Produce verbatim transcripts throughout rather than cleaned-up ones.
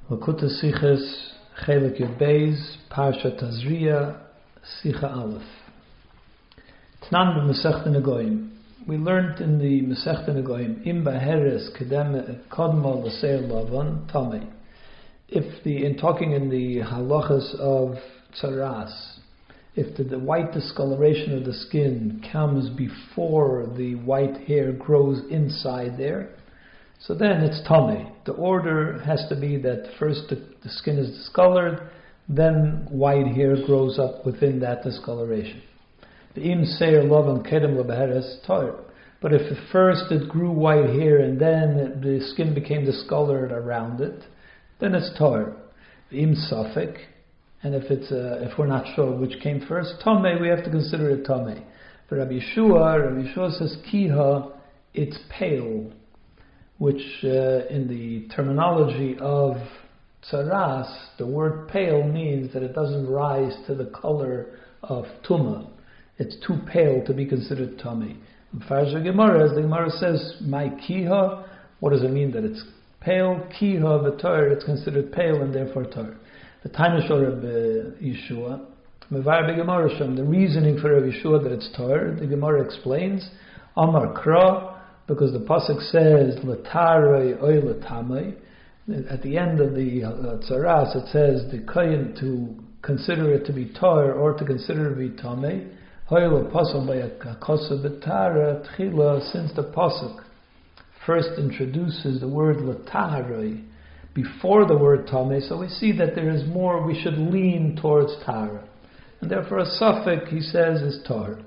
Lakuta Sichas Chelik Yud Beis Parsha Tazria Sicha Aleph. Tnan b'Masechta Negoim. We learned in the Masechta Negoim Im Baheres Kedem Kodma L'Seir Lavan Tamei. If the in talking in the halachas of Tzaras, if the, the white discoloration of the skin comes before the white hair grows inside there, so then it's tamei. The order has to be that first the, the skin is discolored, then white hair grows up within that discoloration. But if at first it grew white hair and then the skin became discolored around it, then it's tar. Im safek, and if it's uh, if we're not sure which came first, tamei, we have to consider it tamei. For Rabbi Yeshua, Rabbi Yeshua says kiha, it's pale, which uh, in the terminology of tzaras, the word pale means that it doesn't rise to the color of tumah. It's too pale to be considered tamei. Farja Gemara, as the Gemara says, my kiha, what does it mean that it's pale? Kiha v'tar, it's considered pale and therefore tar. The Tainashor of Yeshua, Mevar Gemara Shem, the reasoning for Rabbi Yeshua that it's tar, the Gemara explains, Amar Kra, because the pasuk says L'tarei oy l'tamei. At the end of the uh, tzaras, it says the kohen to consider it to be tar or to consider it to be tamei. Hoy l'pasuk b'yakakosa b'tara tchila, since the pasuk first introduces the word l'tarei before the word tamei, so we see that there is more. We should lean towards tara, and therefore a suffix he says is tar.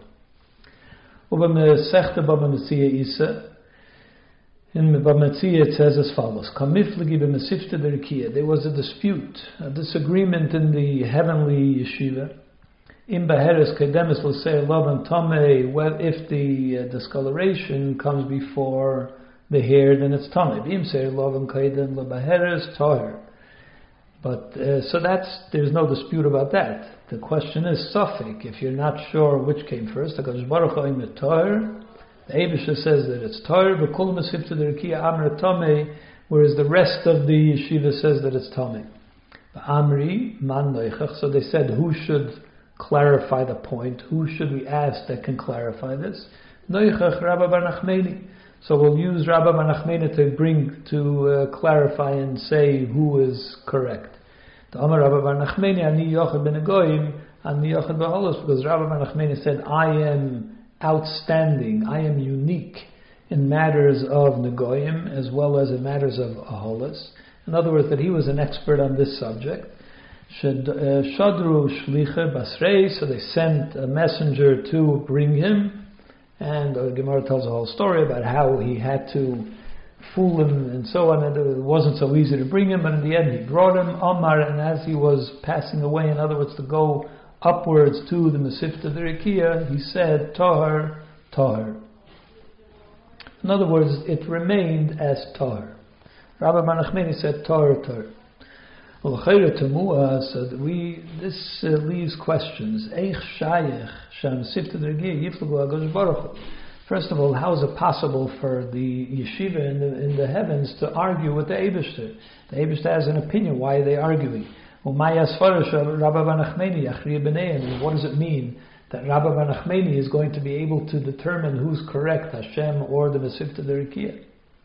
Ubam sechta baba metzia isa. In Metzia it says as follows: there was a dispute, a disagreement in the heavenly yeshiva. In Baheres Kedemis L'Seir Lavan Tamei, if the uh, discoloration comes before the hair, then it's Tamei. Im Seir Lavan Kedem LeBaheres Tahir. But uh, so that's there's no dispute about that. The question is suffix. If you're not sure which came first, HaKadosh Baruch Hu Im Tahir. The Eibusha says that it's tar, but kol masifta derkiya amr tamei, whereas the rest of the yeshiva says that it's tamei. The Amri man noichach. So they said, who should clarify the point? Who should we ask that can clarify this? Noichach Rabba bar Nachmeni. So we'll use Rabba bar Nachmeni to bring to uh, clarify and say who is correct. The Amar Rabba bar Nachmeni ani yochad ben Negoim ani yochad b'holos, because Rabba bar Nachmeni said, I am outstanding, I am unique in matters of Negoim as well as in matters of Aholas. In other words, that he was an expert on this subject. Shadru Shlicha Basrei, so they sent a messenger to bring him, and the Gemara tells a whole story about how he had to fool him and so on, and it wasn't so easy to bring him, but in the end he brought him, Omar, and as he was passing away, in other words, to go upwards to the Masifta Derikia, he said, Tahar, Tahar. In other words, it remained as Tahar. Rabbi bar Nachmeni said, Tahar, Tahar. Well, so we, this uh, leaves questions. First of all, how is it possible for the yeshiva in the, in the heavens to argue with the Eibishter? The Eibishter has an opinion. Why are they arguing? What does it mean that Rabba bar Nachmeni is going to be able to determine who's correct, Hashem or the Masifta Derikia?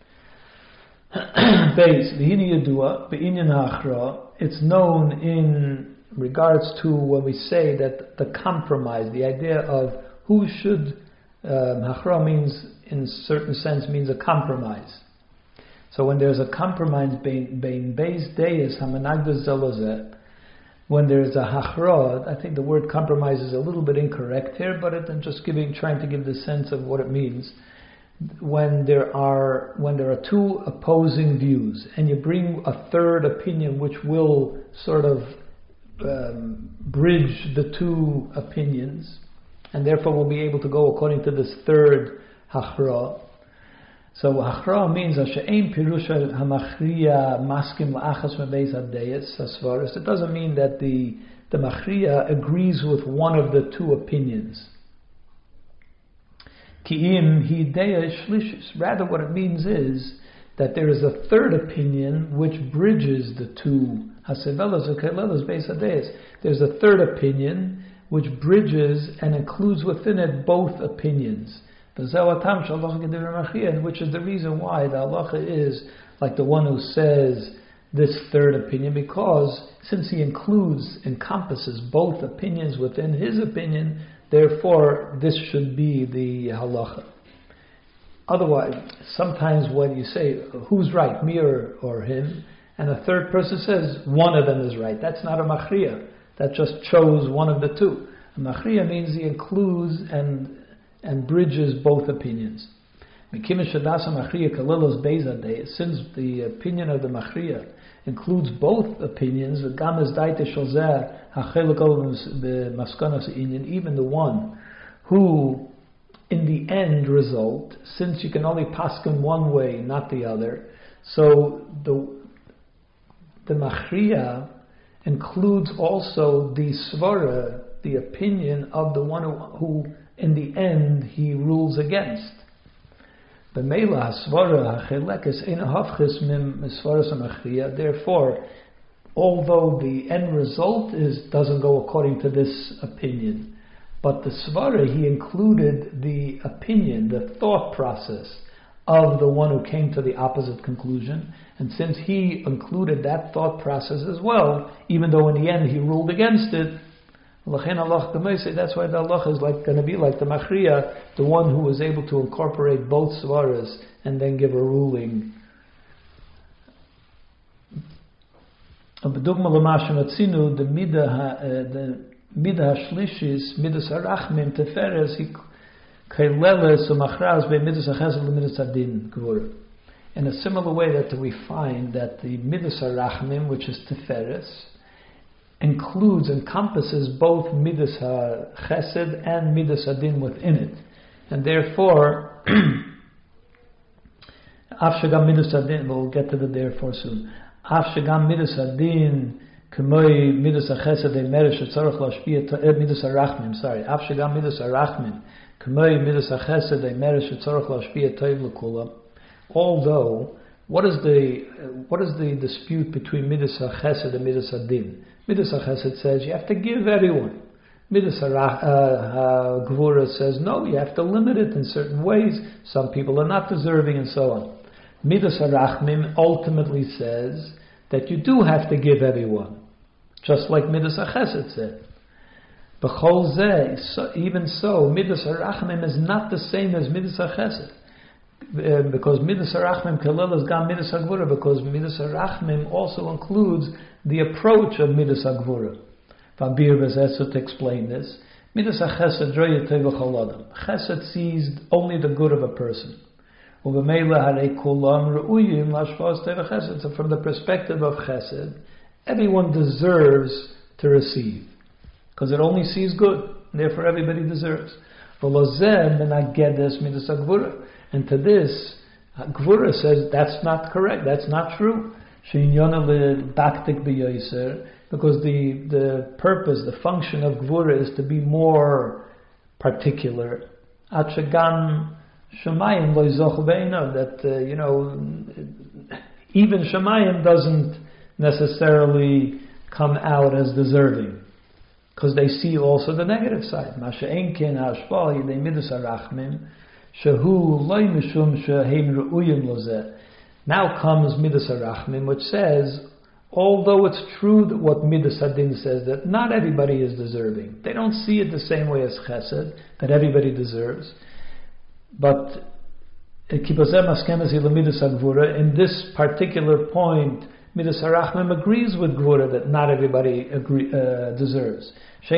It's known in regards to when we say that the compromise, the idea of who should, Hachra um, means, in a certain sense, means a compromise. So when there's a compromise bein beis deis hamanagdas zelozeh, when there's a hachrod, I think the word compromise is a little bit incorrect here, but it, I'm just giving, trying to give the sense of what it means. When there are when there are two opposing views, and you bring a third opinion which will sort of um, bridge the two opinions, and therefore will be able to go according to this third hachrod. So hachra means she'ein pirusha hamachriya maskim la'achas mebeis hadeyes asvaris. It doesn't mean that the the machriya agrees with one of the two opinions. Ki'im hi deya shlishis. Rather, what it means is that there is a third opinion which bridges the two hasevelas or kelelas beis hadayis. There's a third opinion which bridges and includes within it both opinions. Which is the reason why the halacha is like the one who says this third opinion, because since he includes, encompasses both opinions within his opinion, therefore this should be the halacha. Otherwise, sometimes when you say, who's right, me or, or him, and a third person says, one of them is right, that's not a machriya. That just chose one of the two. A machriya means he includes and and bridges both opinions. Since the opinion of the machriya includes both opinions, even the one who in the end result, since you can only paskin one way, not the other, so the the machriya includes also the svara, the opinion of the one who, who in the end he rules against. Therefore, although the end result is doesn't go according to this opinion, but the svara, he included the opinion, the thought process of the one who came to the opposite conclusion, and since he included that thought process as well, even though in the end he ruled against it, that's why the halacha is like going to be like the machriya, the one who was able to incorporate both svaras and then give a ruling. The midah shlishis, midas harachmim teferes, he kaileles umachraz be midas hachesed lemidas hadin gvura. In a similar way that we find that the midas harachmim, which is teferes, includes, encompasses both midas hachesed and midas hadin within it, and therefore, af shegam midas hadin. We'll get to the therefore soon. Af shegam midas hadin. K'moi midas hachesed emeres shetzarich lashpia midas harachmim. Sorry, af shegam midas harachmim. K'moi midas hachesed emeres shetzarich lashpia toiv l'kulam. Although, what is the what is the dispute between midas hachesed and midas hadin? Midas hachesed says you have to give everyone. Midas gvura says no, you have to limit it in certain ways. Some people are not deserving, and so on. Midas harachmim ultimately says that you do have to give everyone, just like Midas HaChesed said. B'chol zeh, so, even so, Midas HaRachmim is not the same as Midas HaChesed, uh, because Midas HaRachmim kalel is gam Midas HaGvura, because Midas HaRachmim also includes the approach of Midas HaGvura. V'abir v'zeh, to explain this, Midas HaChesed droye tei v'chol adam. Chesed sees only the good of a person. So from the perspective of Chesed, everyone deserves to receive, because it only sees good, therefore everybody deserves. And to this, Gvura says that's not correct, that's not true. Because the, the purpose, the function of Gvura is to be more particular. Shemayim lo yizoch beinav, that uh, you know, even Shemayim doesn't necessarily come out as deserving, because they see also the negative side. Masha enken hashpal yidei midas harachmim shehu loy mishum shehem reuyim lozeh. Now comes midas harachmim, which says, although it's true that what midas hadin says, that not everybody is deserving. They don't see it the same way as chesed, that everybody deserves. But in this particular point, Midas HaRachmim agrees with Gvura that not everybody agree, uh, deserves.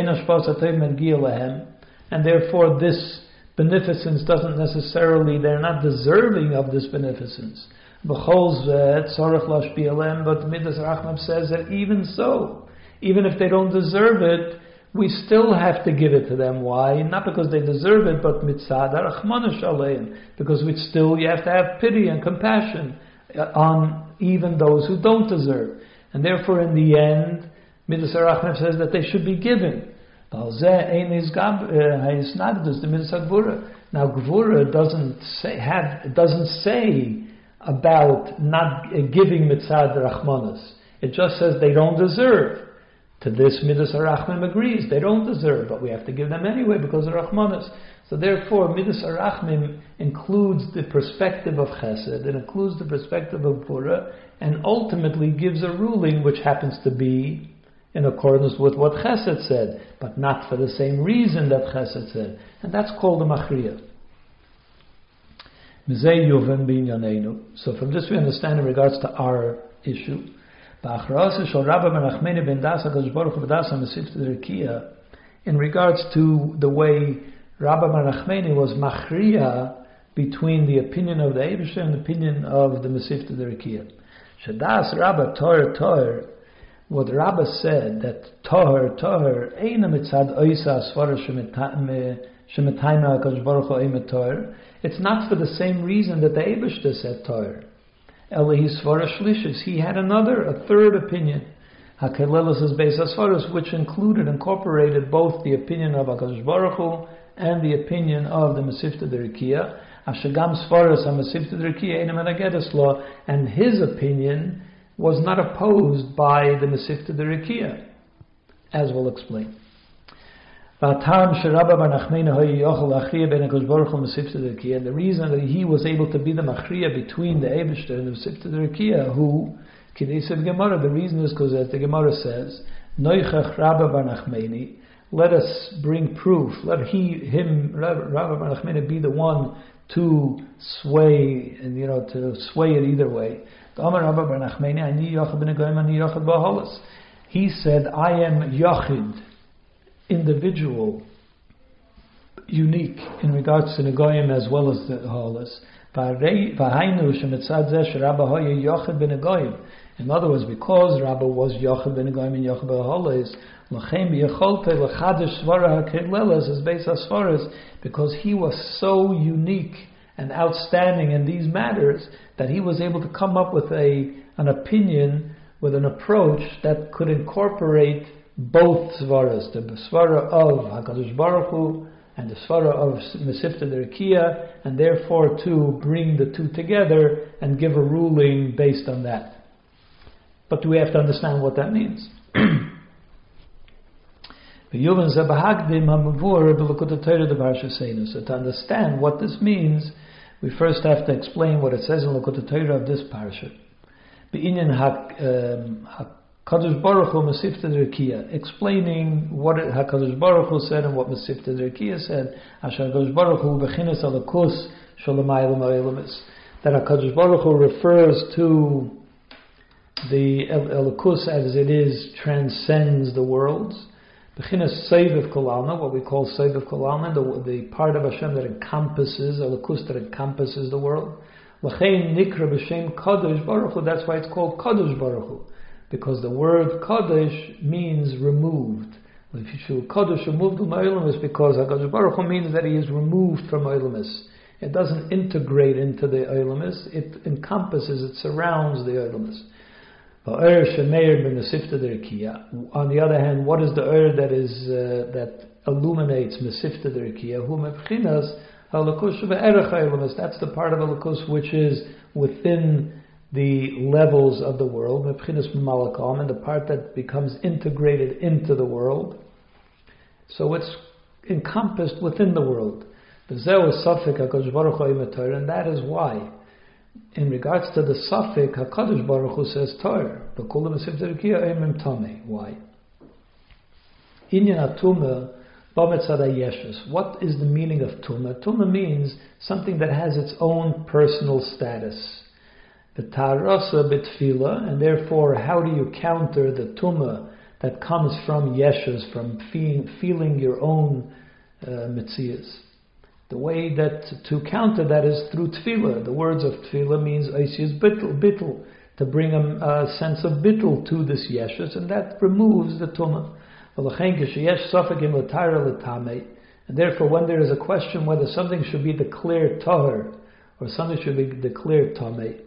And therefore this beneficence doesn't necessarily, they're not deserving of this beneficence. But Midas HaRachmim says that even so, even if they don't deserve it, we still have to give it to them. Why? Not because they deserve it, but mitzad arachmana shaleim, because we still, you have to have pity and compassion on even those who don't deserve. And therefore, in the end, Midas HaRachmim says that they should be given. Now, Gvura doesn't say have doesn't say about not uh, giving mitzad rachmanas. It just says they don't deserve. To this, Midas Arachmim agrees. They don't deserve, but we have to give them anyway because of rachmanas. So therefore, Midas Arachmim includes the perspective of Chesed, it includes the perspective of Pura, and ultimately gives a ruling which happens to be in accordance with what Chesed said, but not for the same reason that Chesed said. And that's called the Machriya. So from this we understand in regards to our issue, in regards to the way Rabba Bar Nachmani was Machriya between the opinion of the Eibusher and the opinion of the Mesivta D'Rekiya. Shadas Rabba Toher Toher, what Rabba said, that Toher Toher, Eina Mitzad Oisa Asvara Shemetayma HaKadosh Baruch Hu Eime Toher, it's not for the same reason that the Eibusher said Toher. Ela Hisvara Shlishis, he had another, a third opinion. HaKelelis is Beis Asvaras, which included, incorporated both the opinion of HaKadosh Baruch Hu and the opinion of the Mesivta D'Rekiya. Ashagam Svaras HaMesivta D'Rekiya Einem Enagedes Law, and his opinion was not opposed by the Mesivta D'Rekiya, as we'll explain. And the reason that he was able to be the Machriya between the Eibishter and the Mesivta D'Rekiya, who, Kidei Gemara, the reason is because as the Gemara says, Noichach Rabba Bar Nachmani, let us bring proof, let he, him, Rabba Bar Nachmani be the one to sway, and you know, to sway it either way. He said, I am Yachid, individual, unique in regards to Negoyim as well as the Holas. In other words, because Rabba was Yachid ben Negoyim and Yachid ben Holas, because he was so unique and outstanding in these matters that he was able to come up with a an opinion, with an approach that could incorporate both svaras, the svara of HaKadosh Baruch Hu and the svara of Mesivta D'Rekiya, and therefore to bring the two together and give a ruling based on that. But we have to understand what that means. So to understand what this means, we first have to explain what it says in Likutei Torah of this parsha. HaKadosh Baruch Hu Mesivta D'Rekiya, explaining what HaKadosh Baruch Hu said and what Mesivta D'Rekiya said. Asher HaKadosh Baruch Hu bechinas alakus shalamaylam ha'elamis. That HaKadosh Baruch Hu refers to the alakus as it is, transcends the worlds. Bechinas Seiv Kol Alma, what we call Seiv Kol Alma, the, the part of Hashem that encompasses, alakus that encompasses the world. L'chein nikra b'shem Kadosh Baruch Hu, that's why it's called Kadosh Baruch Hu. Because the word Kadosh means removed. If you should Kadosh removed from Olam, is because HaKadosh Baruch Hu means that he is removed from Olamis. It doesn't integrate into the Olamis, it encompasses, it surrounds the Olamis. On the other hand, what is the Ur that is uh, that illuminates Mesivta D'Rekiya? Hu mebchinas halakus shebe'erech ha'olamis. That's the part of halakus which is within the levels of the world, mebchinas malakam, and the part that becomes integrated into the world. So it's encompassed within the world. And that is why, in regards to the Safik, HaKadosh Baruch Hu says Torah. Why? Inyan Atuma B'Metzad Yeshus. What is the meaning of Tuma? Tuma means something that has its own personal status. The Tarasa B'Tfila, and therefore, how do you counter the Tuma that comes from Yeshus, from feeling, feeling your own uh, Metzias? The way that to counter that is through tefillah. The words of tefillah means oisius bittul, bittul, to bring a, a sense of bittul to this yeshus, and that removes the tumah. And therefore, when there is a question whether something should be declared tahor or something should be declared tamei,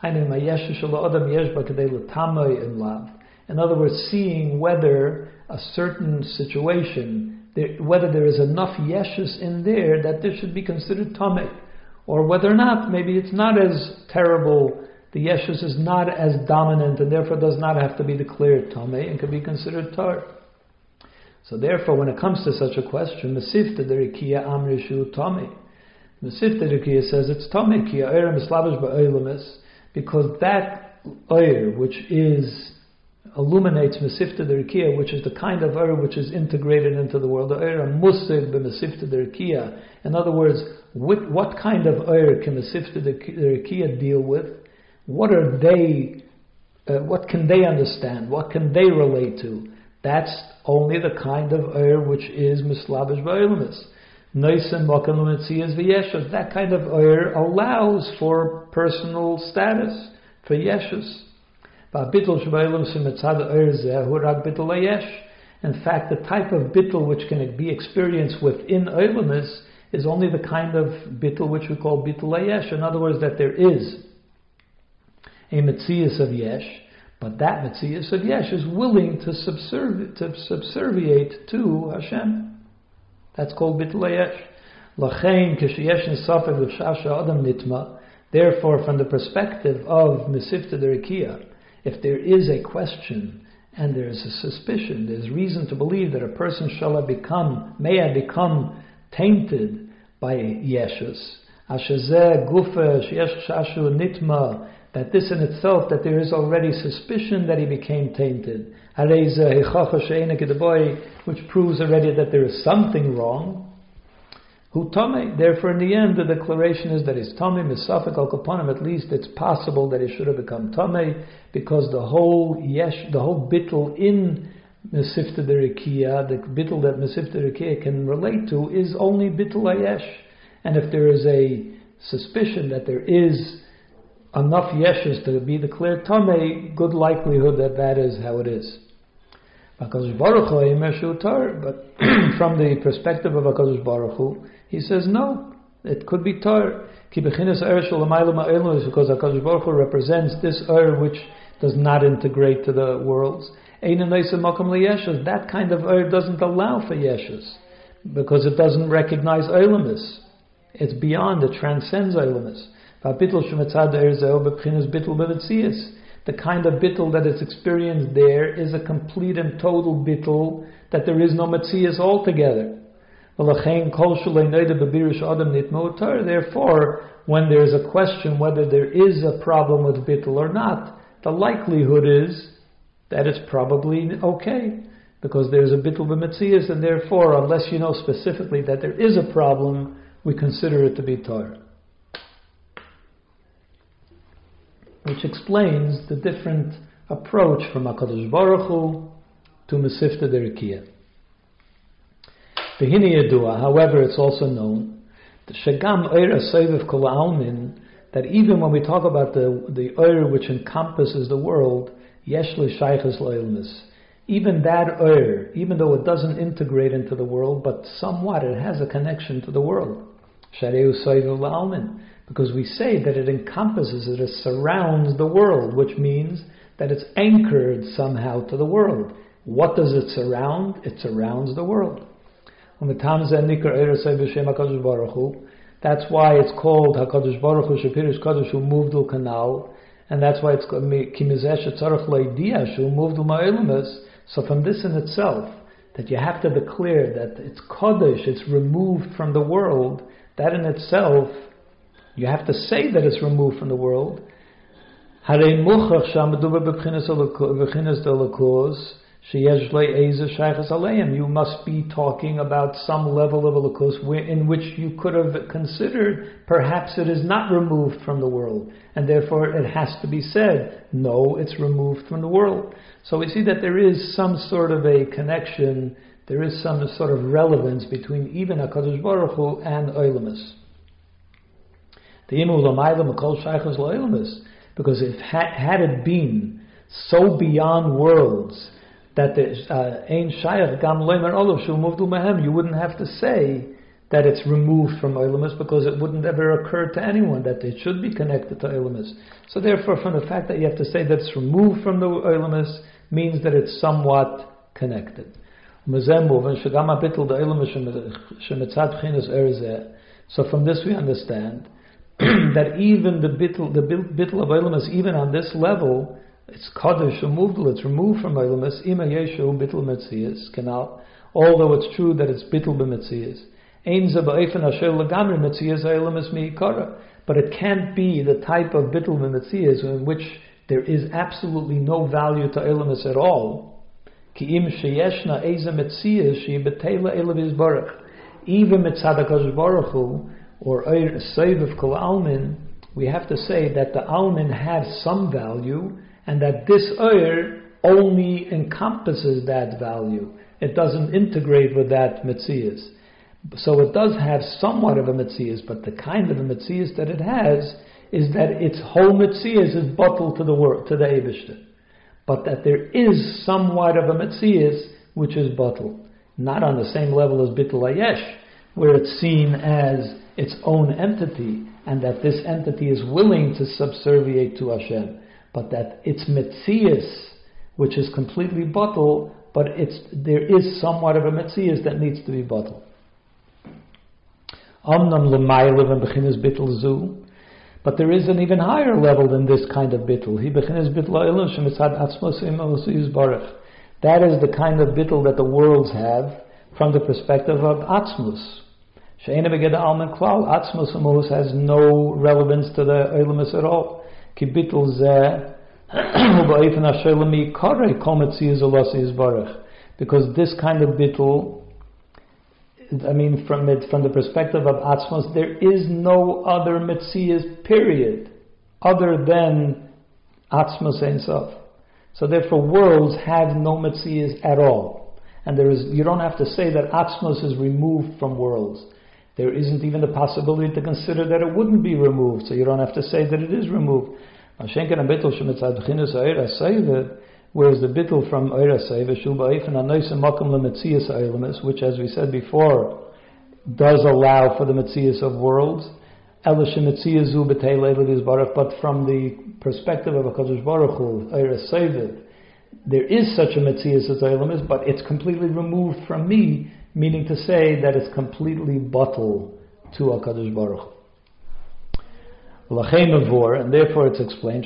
in other words, seeing whether a certain situation, There, whether there is enough yeshus in there that this should be considered tamei, or whether or not maybe it's not as terrible, the Yeshus is not as dominant and therefore does not have to be declared Tameh and can be considered Tar. So therefore, when it comes to such a question, Mesifta Derikia Amrishu Tameh. Mesifta Derikia says it's Tameh Kia Eir Mislavish Ba'olemis, because that Eir which is illuminates Mesifta Derikia, which is the kind of Eir which is integrated into the world. The Eir Musig B'Mesifta Derikia. In other words, with what kind of Eir can Mesifta Derikia deal with? What are they? Uh, what can they understand? What can they relate to? That's only the kind of Eir which is Mislavish Ba'olemis. Noisim Mokan Lumetzias V'Yeshus. That kind of Eir allows for personal status, for Yeshus. In fact, the type of bittul which can be experienced within Eilumis is only the kind of bittul which we call bittul hayesh. In other words, that there is a metzias of yesh, but that metzias of yesh is willing to, subservi- to subserviate to Hashem. That's called bittul hayesh. Lachein kisheyesh nisafek l'shasha adam nitma. Therefore, from the perspective of Mesifta Derikia, if there is a question and there is a suspicion, there's reason to believe that a person shall have become, may have become tainted by Yeshus. Ashazeh gufa sheyesh shashu nitma, that this in itself, that there is already suspicion that he became tainted. Which proves already that there is something wrong. Who Tameh, therefore in the end the declaration is that he's Tameh, Misafek al Kapanim, at least it's possible that he should have become Tameh, because the whole yesh, the whole bittul in Mesifta Derikia, the bittul that Mesifta Derikia can relate to is only bittul hayesh. And if there is a suspicion that there is enough yeshus to be declared Tameh, good likelihood that that is how it is. But from the perspective of HaKadosh Baruch Hu, he says no, it could be tar. Because HaKadosh Baruch Hu represents this Ur which does not integrate to the worlds. That kind of Ur doesn't allow for Yeshus, because it doesn't recognize Eilumis. It's beyond, it transcends Eilumis. The kind of bittul that is experienced there is a complete and total bittul, that there is no metzias altogether. Therefore, when there is a question whether there is a problem with bittul or not, the likelihood is that it's probably okay, because there is a bittul b'metzias, and therefore, unless you know specifically that there is a problem, we consider it to be tar. Which explains the different approach from HaKadosh Baruch Hu to Mesifta Derikia. However, it's also known that even when we talk about the the Ur which encompasses the world, even that Ur, even though it doesn't integrate into the world, but somewhat it has a connection to the world. Because we say that it encompasses, it surrounds the world, which means that it's anchored somehow to the world. What does it surround? It surrounds the world. That's why it's called HaKadosh Baruch Hu Shepirish Kadosh Hu Muvdul Kanal, and that's why it's called Kimizesh Tzarech Leidiah Hu Muvdul Ma'ilmas. So from this in itself, that you have to declare that it's Kadosh, it's removed from the world, that in itself, you have to say that it's removed from the world. You must be talking about some level of elokus in which you could have considered perhaps it is not removed from the world, and therefore it has to be said, no, it's removed from the world. So we see that there is some sort of a connection, there is some sort of relevance between even HaKadosh Baruch Hu and Eilumis. Because if had it been so beyond worlds that Ein Shayach Gam Leimer Olav Shu Muvdul Mehem, you wouldn't have to say that it's removed from Eilumis, because it wouldn't ever occur to anyone that it should be connected to Eilumis. So therefore, from the fact that you have to say that it's removed from the Eilumis means that it's somewhat connected. So from this we understand that even the bittul, the bittul of Eilamus, even on this level, it's Kaddish or Muvdal, it's removed from Eilamus, Ima Yeshu Bittul Metzias, Canal, although it's true that it's Bittul B'Metzias. Ein Ze Ba'efen Asher Lagamri Metzias Eilamus Mi'ikara. But it can't be the type of Bittul B'Metzias in which there is absolutely no value to Eilamus at all. Ki im sheyeshna eza Metzias she betela Eilav Yisbarach. Even Mitzad HaKadosh Baruch Hu, or Eir Seiv Kol Almin, we have to say that the Almin has some value, and that this Eir only encompasses that value. It doesn't integrate with that Metzias. So it does have somewhat of a Metzias, but the kind of a Metzias that it has is that its whole Metzias is bottled to the world, to the Eibishter. But that there is somewhat of a Metzias which is bottled. Not on the same level as Bittul Hayesh, where it's seen as its own entity, and that this entity is willing to subserviate to Hashem. But that its Metzias, which is completely bottled, but it's, there is somewhat of a Metzias that needs to be bottled. Omnam l'maylev and bechinas bittul zu, but there is an even higher level than this kind of bittul. He bechinas bittul ha'elam shemitzad atzmos imos yizbarach. That is the kind of bittul that the worlds have from the perspective of atzmus. She'ena begeda alman klal, atzmus imos has no relevance to the eilamus at all. Ki bittul zeh u'ba'efen asher l'mi karei kol metzias u'las yizbarach. Because this kind of bittul, I mean, from it, from the perspective of Atzmos, there is no other Metzias, period, other than Atzmos Ein Sof. So therefore, worlds have no Metzias at all. And there is, you don't have to say that Atzmos is removed from worlds. There isn't even the possibility to consider that it wouldn't be removed, so you don't have to say that it is removed. Whereas the bittul from Eira Seiv, which, as we said before, does allow for the Metzias of worlds, but from the perspective of HaKadosh Baruch Hu, Eira Seiv, there is such a Metzias as Eilamis, but it's completely removed from me, meaning to say that it's completely bottled to HaKadosh Baruch Hu. And therefore it's explained,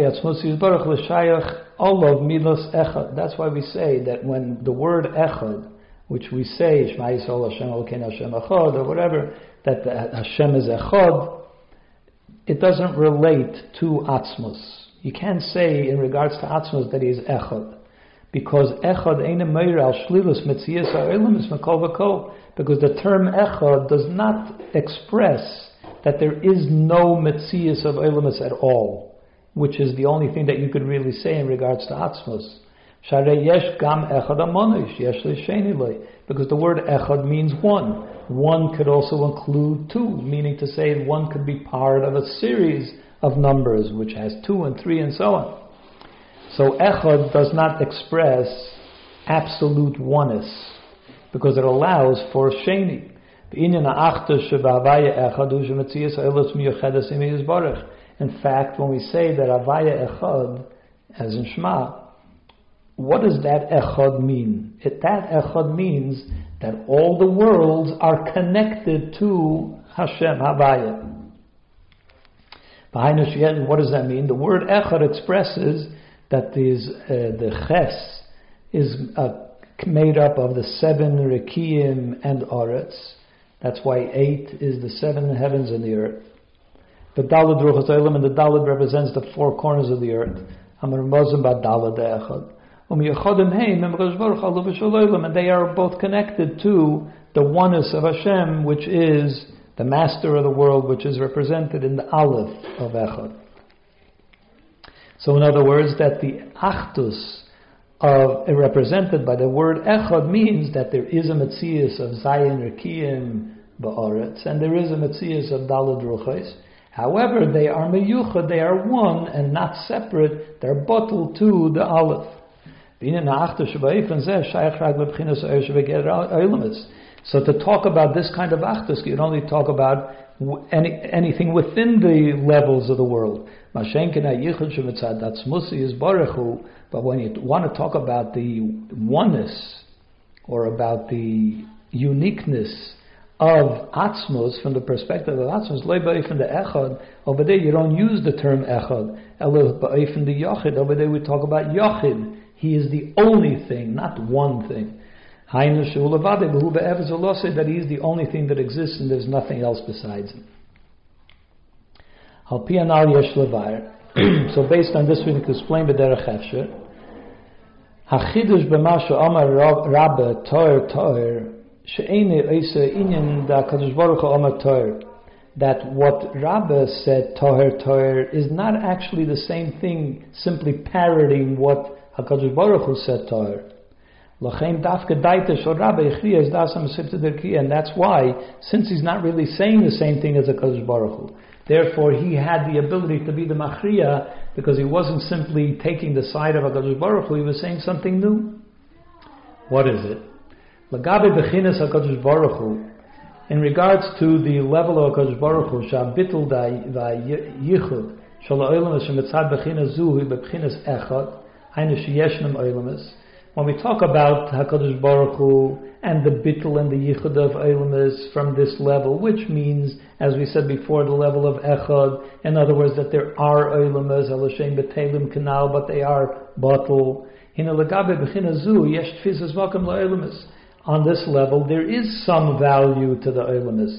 that's why we say that when the word Echad, which we say, Shema Yisrael Hashem Elokeinu Hashem Echad, or whatever, that the Hashem is Echad, it doesn't relate to Atzmos. You can't say in regards to Atzmos that he is Echad, because Echad ain't a meir al shlilus metzias ha'olam is makol v'kol, because the term Echad does not express that there is no Metzias of Eilamus at all, which is the only thing that you could really say in regards to Atzmos. Sharei yesh gam echad amonish, yesh l'sheni lei, because the word echad means one. One could also include two, meaning to say one could be part of a series of numbers, which has two and three and so on. So echad does not express absolute oneness, because it allows for sheni. In fact, when we say that Avaya Echad, as in Shema, what does that Echad mean? It, that Echad means that all the worlds are connected to Hashem, Havaya. What does that mean? The word Echad expresses that these, uh, the Ches is uh, made up of the seven Rekiim and Oretz. That's why eight is the seven heavens and the earth. The Daled Ruchos Olam, and the Daled represents the four corners of the earth. And they are both connected to the oneness of Hashem, which is the master of the world, which is represented in the Aleph of Echad. So in other words, that the Achdus of, represented by the word Echad means that there is a Metzias of Zayin Rekiim Ba'aretz, and there is a Metzias of Daled Ruchos. However, they are meyuchad, they are one and not separate, they're bottled to the Aleph. So to talk about this kind of Achdus, you can only talk about any, anything within the levels of the world. But when you want to talk about the oneness, or about the uniqueness of Atzmos, from the perspective of Atzmos, loy ba'ofen de echad, over there you don't use the term echad, elo ba'ofen de yochid, over there we talk about yochid. He is the only thing, not one thing. Hainu shehu levadeh, behu be'eves uloseh, that he is the only thing that exists and there's nothing else besides him. Al pi anal yesh levayer. So based on this we can explain b'derech hefsher. Hachidush b'ma she'amar Rabbe toer toer, she'ene oise inyan da Kadosh Baruch Hu amar toer, that what Rabbe said toher toer is not actually the same thing, simply parroting what HaKadosh Baruch Hu said toher. L'chein dafke daite shel Rabbe yichriya es das ha-mesifta derkiya, and that's why, since he's not really saying the same thing as HaKadosh Baruch Hu, therefore he had the ability to be the machriya, because he wasn't simply taking the side of HaKadosh Baruch Hu, he was saying something new. What is it? L'gabe bechinas HaKadosh Baruch Hu, in regards to the level of HaKadosh Baruch Hu, sha'bitul da-yichud, shal ha'olam she'metzad bechinas zu hu bechinas echad, hainu she'yeshnem olamas. When we talk about HaKadosh Baruch Hu and the bittul and the yichud of olamas from this level, which means, as we said before, the level of echad, in other words, that there are olamas, alashem betelim kanal, but they are batul. Hina legabe bechina zu, yesh tfisas vakam la'olamas. On this level, there is some value to the olamas,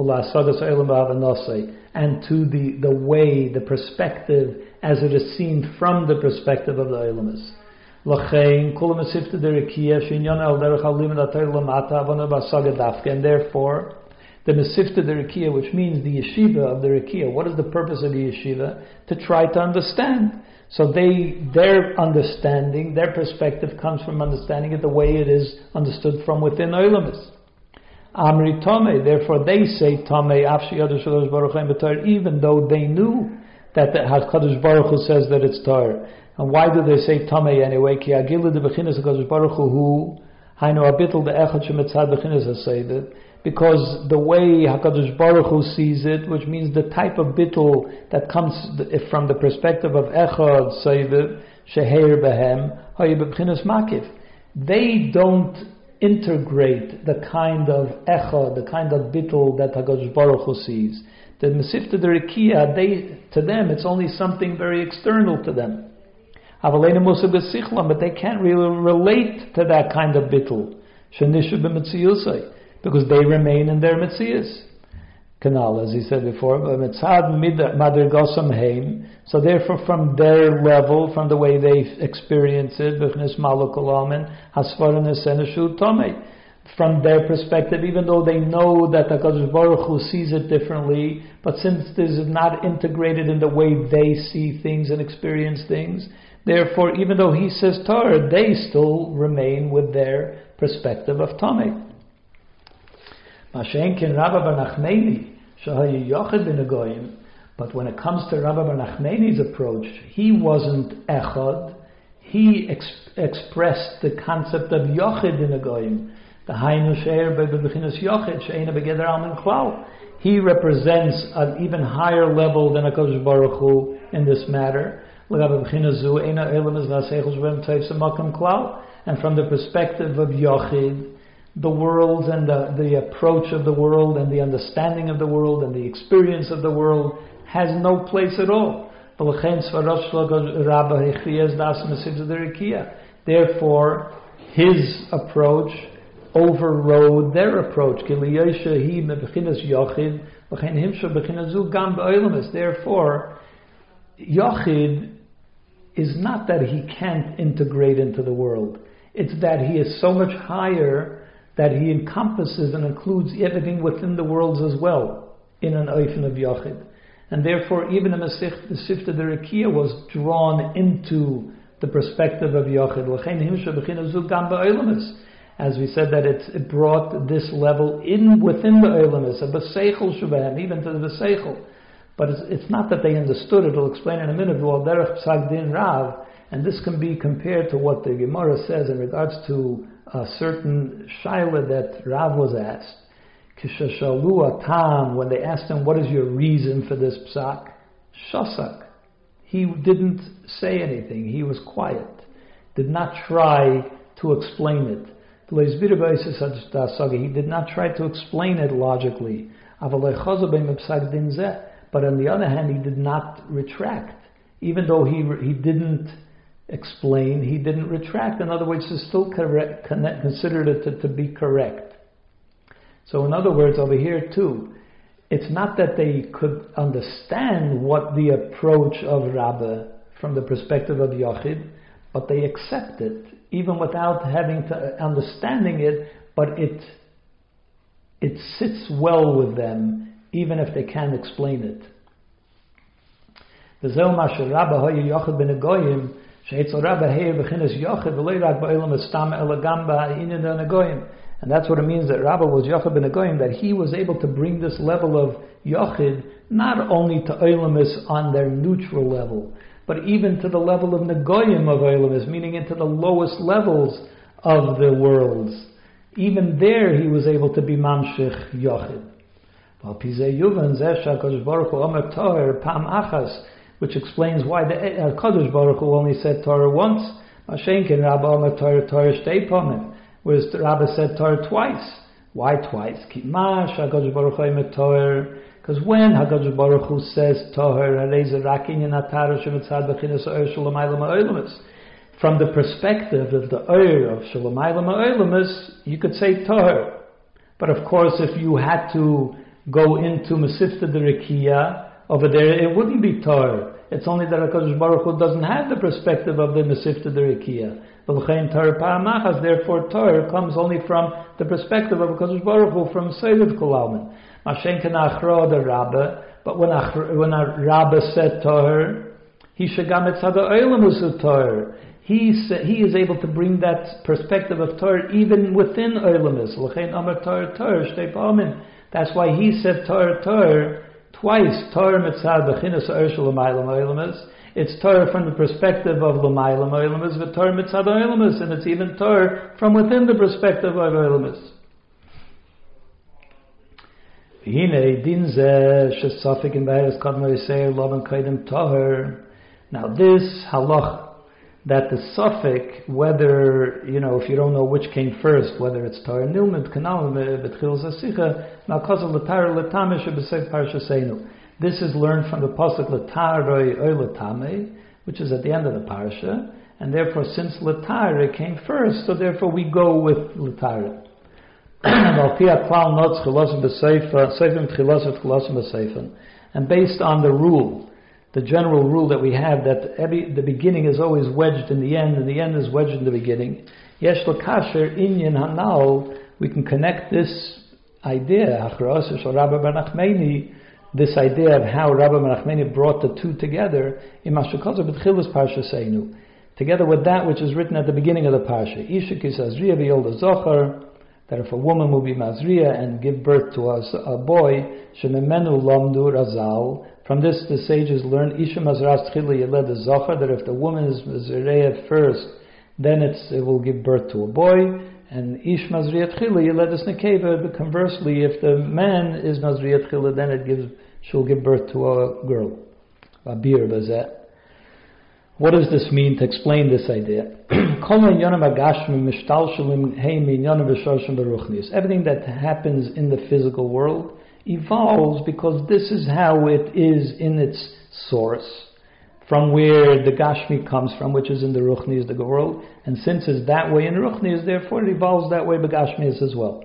and to the, the way, the perspective, as it is seen from the perspective of the olamas. And therefore, the Mesifta Derikia, which means the yeshiva of the Rikia, what is the purpose of the yeshiva? To try to understand. So they, their understanding, their perspective comes from understanding it the way it is understood from within olamas. Amri Tomei, therefore they say Tomei, Afshi Yadosh Shalosh Baruch Hu B'Torah, even though they knew that the HaKadosh Baruch Hu says that it's Torah. And why do they say Tomei anyway? Ki Agilu de Bechinas HaKadosh Baruch Hu, Hainu Abitul de Echad Shemetzad Bechinas HaSeidet. Because the way HaKadosh Baruch Hu sees it, which means the type of bittul that comes from the perspective of Echad, Seidet, Sheher Behem, Hayu Bechinas Makif. They don't integrate the kind of Echad, the kind of bittul that HaKadosh Baruch Hu sees. The Mesifta Derikia, they, to them, it's only something very external to them. But they can't really relate to that kind of bittul. Shenishu b'metziyusay. Because they remain in their Metzias. Canal, as he said before, so therefore from their level, from the way they experience it, from their perspective, even though they know that the HaKadosh Baruch Hu sees it differently, but since this is not integrated in the way they see things and experience things, therefore even though he says Torah, they still remain with their perspective of Tomei. But when it comes to Rabbi Bar Nachmani's approach, he wasn't echad. He ex- expressed the concept of yochid in a goyim. The hainu she'er bebechinas yochid she'ena begeder almin klal. He represents an even higher level than HaKadosh Baruch Hu in this matter. And from the perspective of yochid, the world and the, the approach of the world and the understanding of the world and the experience of the world has no place at all. Therefore, his approach overrode their approach. Therefore, Yochid is not that he can't integrate into the world. It's that he is so much higher that he encompasses and includes everything within the worlds as well in an oifen of Yochid. And therefore even the Mesifta Derikia was drawn into the perspective of Yochid. As we said, that it, it brought this level in within the Olamis, even to the Beseichel. But it's, it's not that they understood it. I'll explain in a minute. And this can be compared to what the Gemara says in regards to a certain shaila that Rav was asked. Kisha Tam, when they asked him, what is your reason for this psak? Shasak. He didn't say anything. He was quiet. Did not try to explain it. He did not try to explain it logically. But on the other hand, he did not retract. Even though he he didn't explain, he didn't retract. In other words, he still correct, considered it to, to be correct. So in other words, over here too, it's not that they could understand what the approach of Rabbah from the perspective of Yochid, but they accept it, even without having to understanding it, but it it sits well with them, even if they can't explain it. And that's what it means that Rabbah was Yochid ben Agoyim, that he was able to bring this level of Yochid not only to Oilimus on their neutral level, but even to the level of Nagoyim of Oilimus, meaning into the lowest levels of the worlds. Even there he was able to be Mamshich Yochid. Which explains why the Kadosh Baruch Hu only said Torah once. Mashenkin Rabbah Omer Torah Torah Shtei Pamim. Whereas Rabbah said Torah twice. Why twice? Because when HaKadosh Baruch Hu says Torah, from the perspective of the Oyer of Shalomaylam Ha'olamus, you could say Torah. But of course, if you had to go into Mesifta Derekiya, over there it wouldn't be Torah. It's only that HaKadosh Baruch Hu doesn't have the perspective of the Mesifta Derekiya. Therefore, Torah comes only from the perspective of HaKadosh Baruch Hu, from Seiv Kol the Rabbah. But when a, when a Rabbah said Torah, he shagam etzad ha'olamus Torah. He he is able to bring that perspective of Torah even within Oilimus. That's why he said Torah Torah twice. Torah mitzad b'chinas ha'oshel l'maylam Oilimus. It's Torah from the perspective of l'maylam Oilimus, but Torah mitzad Oilimus, and it's even Torah from within the perspective of Oilimus. Now this halach, that the suffix, whether, you know, if you don't know which came first, whether it's Torah Nilmid, Kanal, Betchil Zasicha, Malkazav L'Tar L'Tame, Shebesek Parshasenu. This is learned from the pasuk L'Taroi Oy L'Tame, which is at the end of the parsha, and therefore since L'Tare came first, so therefore we go with L'Tare. And based on the rule, the general rule that we have, that every, the beginning is always wedged in the end, and the end is wedged in the beginning. Yesh l'kasher inyan hanal. We can connect this idea, this idea of how Rabbi Menachmeni brought the two together, together with that which is written at the beginning of the parsha. That if a woman will be Mazriya and give birth to us a boy, Shememenu Lamdu Razal. From this, the sages learn Isha Mazras Tchila Yeled Zachar, that if the woman is Mazriya first, then it's, it will give birth to a boy, and Ish Mazriya Tchila Yeled Nekeva. But conversely, if the man is Mazriya Tchila, then it gives, she'll give birth to a girl. Abir Bazet. What does this mean to explain this idea? Everything that happens in the physical world evolves because this is how it is in its source, from where the Gashmi comes from, which is in the Ruchnis, the world, and since it's that way in Ruchnis, therefore it evolves that way by Gashmis as well.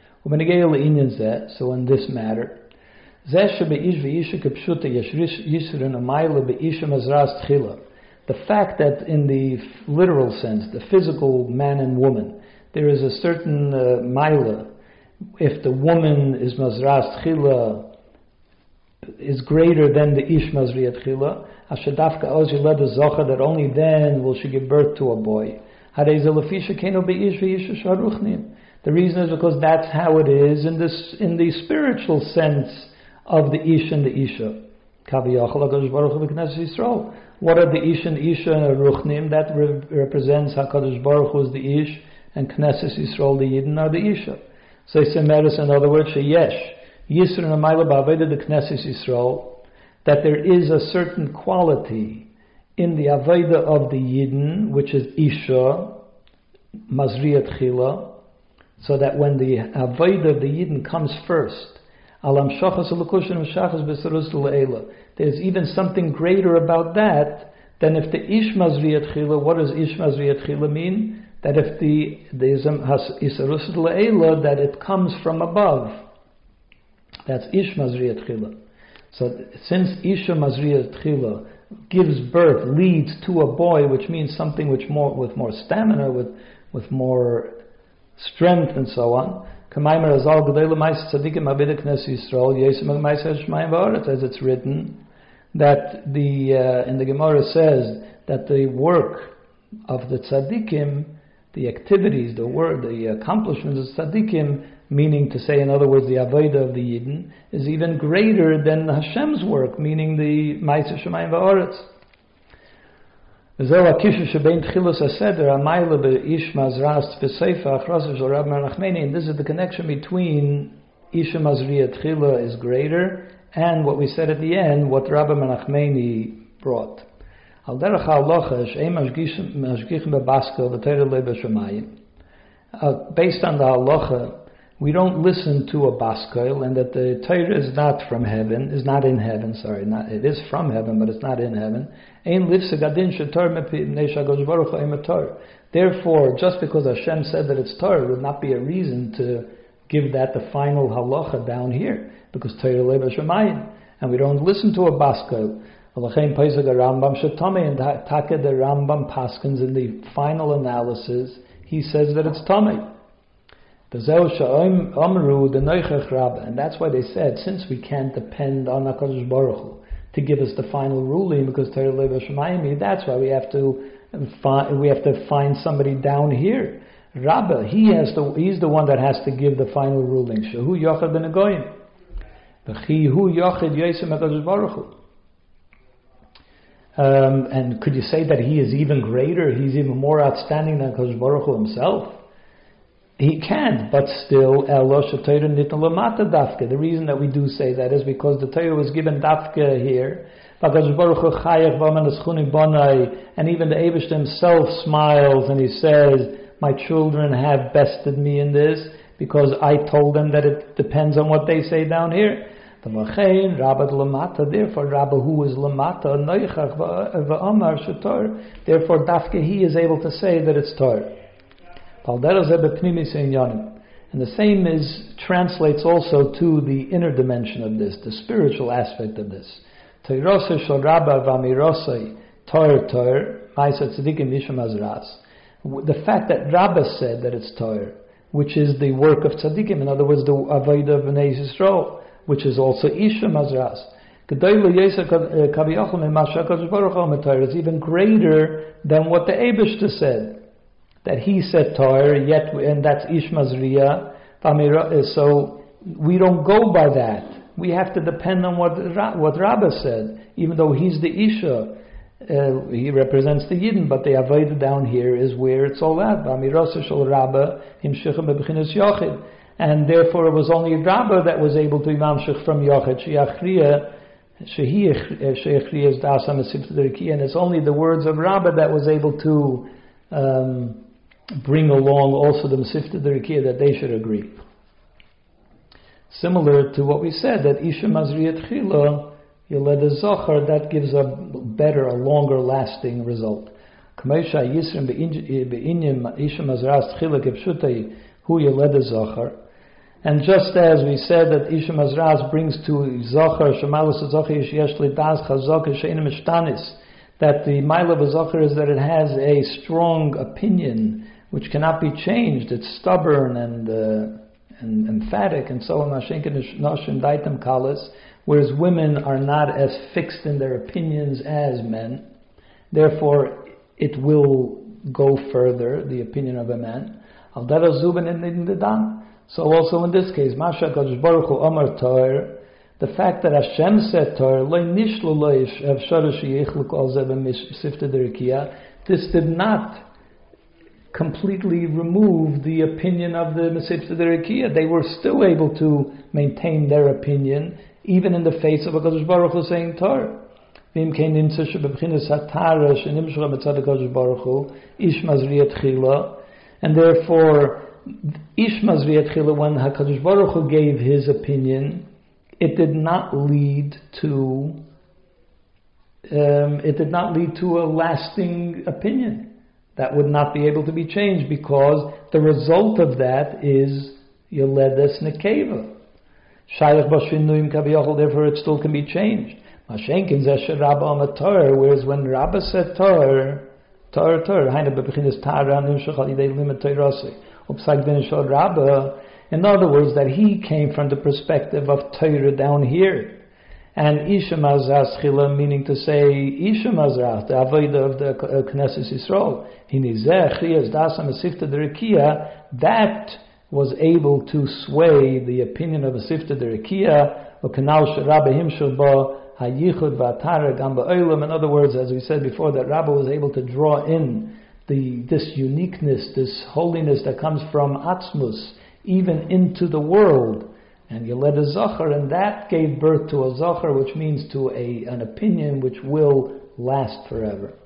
So in this matter, the fact that in the literal sense, the physical man and woman, there is a certain uh, maila. If the woman is mazras tchila, is greater than the ish mazriya tchila, ashadafka oz yilad zocha, that only then will she give birth to a boy. The reason is because that's how it is in this, in the spiritual sense of the ish and the isha. What are the Ish and Isha and Ruchnim? That re- represents HaKadosh Baruch Hu is the Ish, and Knesset Yisrael, the Yidden, are the Isha. So it's in other words, Sheyesh, Yisra Namayla Ba'aveda the Knesset Yisrael, that there is a certain quality in the Aveda of the Yidden, which is Isha, Mazriya Tchila, so that when the avodah of the Yidden comes first, there's even something greater about that than if the Ish Mazriya Tchila. What does Ish Mazriya Tchila mean? That if the there's Isarus Le'ela, that it comes from above. That's Ish Mazriya Tchila. So since Isha Mazriya Tchila gives birth, leads to a boy, which means something which more with more stamina, with with more strength and so on. As it's written, that the uh, in the Gemara says that the work of the tzaddikim, the activities, the work, the accomplishments of tzaddikim, meaning to say, in other words, the avodah of the Yidden, is even greater than Hashem's work, meaning the Ma'aser Shemayim Va'aretz. This is the connection between Isha Mazriya Tchila is greater and what we said at the end, what Rabbi Menachmeni brought. Uh, based on the halacha, we don't listen to a baskoil, and that the Torah is not from heaven, is not in heaven, sorry, not, it is from heaven, but it's not in heaven. Therefore, just because Hashem said that it's Torah would not be a reason to give that the final halacha down here, because Torah leba shemayim, and we don't listen to a baskoil. And Taka the Rambam Paskins in the final analysis, he says that it's Tamei. And that's why they said, since we can't depend on HaKadosh Baruch Hu to give us the final ruling, because Torah Leva Shemayim, that's why we have to find, we have to find somebody down here. Rabba, he has to, he's the one that has to give the final ruling. Shehu Yochad ben Agoyim. V'chihu Yochad Yosem HaKadosh Baruch Hu. Um, and could you say that he is even greater? He's even more outstanding than HaKadosh Baruch Hu himself? He can't, but still, the reason that we do say that is because the Torah was given dafka here, and even the Eibush himself smiles and he says, my children have bested me in this, because I told them that it depends on what they say down here. Therefore, Rabba, who is lamata, therefore dafka, he is able to say that it's Torah. And the same is translates also to the inner dimension of this, the spiritual aspect of this. The fact that Rabba said that it's Torah, which is the work of tzaddikim, in other words, the avodah of Bnei Yisrael, which is also Isha Mazras. It's even greater than what the Eibishter said. That he said Torah, yet, and that's Ish Mazriya. So we don't go by that. We have to depend on what what Rabba said, even though he's the Isha. Uh, he represents the Yidden, but the Avodah down here is where it's all at. And therefore it was only Rabba that was able to Imamshich from Yochid. And it's only the words of Rabba that was able to um, bring along also the Mesifta Derikia, that they should agree. Similar to what we said, that Isha Mazriya Tchila, Yeleda Zochar, that gives a better, a longer lasting result. Isha Mazras Tchila Kepshutai Hu Yeleda Zochar. And just as we said that Isha Mazras brings to Zochar, Shemalus Zochar Yesh Lidas Chazok Shein Mishtanis, that the Maila of Zochar is that it has a strong opinion which cannot be changed. It's stubborn and uh, and emphatic, and so on. Whereas women are not as fixed in their opinions as men. Therefore, it will go further, the opinion of a man. So also in this case, the fact that Hashem said Torah, this did not completely remove the opinion of the Mesifta Derikia. They were still able to maintain their opinion, even in the face of HaKadosh Baruch Hu saying Torah. And therefore, Ish Mazri Etchila, when HaKadosh Baruch Hu gave his opinion, it did not lead to um, it did not lead to a lasting opinion that would not be able to be changed, because the result of that is Yoledes Nekeva. Shayach Bashinuim Kaviyachol, therefore it still can be changed. Mashenkin Zesher Rabba Amator, whereas when Rabba said Tor, Tor, Tor, Haina Bebechinis Tara Nimshach Alidei Limit Toirasi, Upsag Din Shal Rabba, in other words, that he came from the perspective of Torah down here. And Isha Mazras Chila, meaning to say, Isha Mazras, the Avodah of the uh, Knesset Yisrael, Hinizeh, Chiyaz, Dasam, Sifta, the Rekia, that was able to sway the opinion of a Sifta, the Rekia, or Kanal Sharabba Himshulba, Hayichud, Vatara, Gamba Oilam. In other words, as we said before, that Rabba was able to draw in the this uniqueness, this holiness that comes from Atzmus, even into the world. And you led a Zachar, and that gave birth to a Zachar, which means to a an opinion which will last forever.